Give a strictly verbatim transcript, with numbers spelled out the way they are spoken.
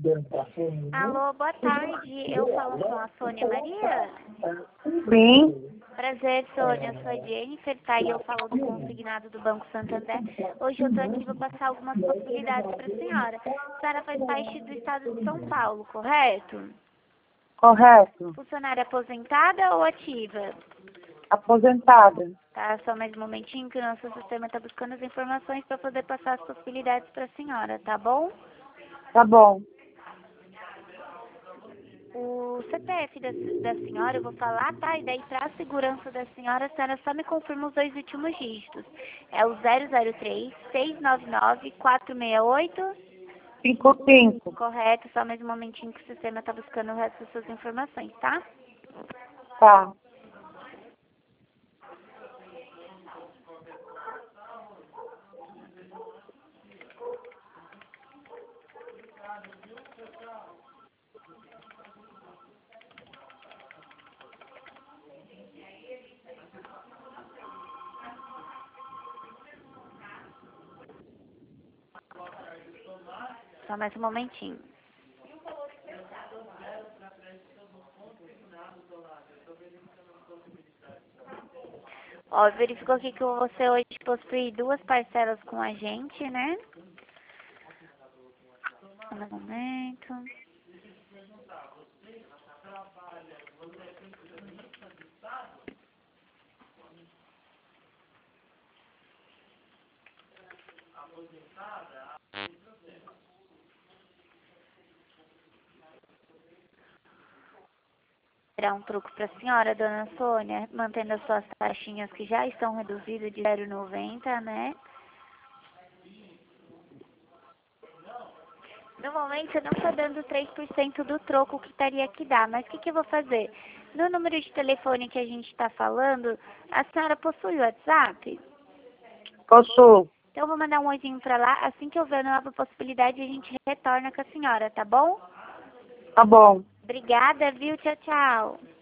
Alô, boa tarde. Eu falo com a Sônia Maria. Sim. Prazer, Sônia. Eu sou a Jennifer, tá? E eu falo do consignado do Banco Santander. Hoje eu tô aqui para passar algumas possibilidades para a senhora. A senhora faz parte do estado de São Paulo, correto? Correto. Funcionária aposentada ou ativa? Aposentada. Tá, só mais um momentinho que o nosso sistema está buscando as informações para poder passar as possibilidades para a senhora, tá bom? Tá bom. O C P F da, da senhora, eu vou falar, tá? E daí, para a segurança da senhora, a senhora só me confirma os dois últimos dígitos. É o zero zero três, seis nove nove, quatro seis oito? Cinco, cinco. Correto, só mais um momentinho que o sistema está buscando o resto das suas informações, tá? Tá. Só mais um momentinho. Ó, verificou aqui que você hoje possui duas parcelas com a gente, né? Um momento. Será um truque para a senhora, dona Sônia, mantendo as suas taxinhas que já estão reduzidas de zero vírgula noventa, né? No momento eu não estou dando três por cento do troco que teria que dar, mas o que, que eu vou fazer? No número de telefone que a gente está falando, a senhora possui o WhatsApp? Possuo. Então eu vou mandar um oizinho para lá, assim que houver nova possibilidade a gente retorna com a senhora, tá bom? Tá bom. Obrigada, viu? Tchau, tchau.